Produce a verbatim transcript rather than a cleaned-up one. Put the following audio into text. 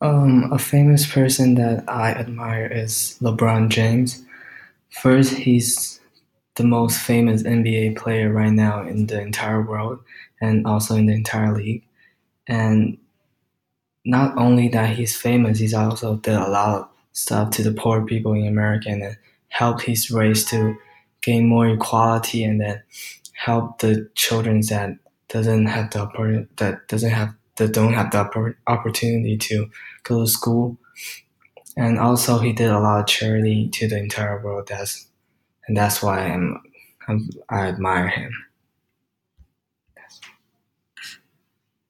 Um, a famous person that I admire is LeBron James. First, he's the most famous N B A player right now in the entire world and also in the entire league. And not only that he's famous, he's also did a lot of stuff to the poor people in America and helped his race to gain more equality and then help the children that doesn't have the oppor- that doesn't have that don't have the oppor- opportunity to go to school. And also he did a lot of charity to the entire world. That's and that's why I'm, I'm I admire him.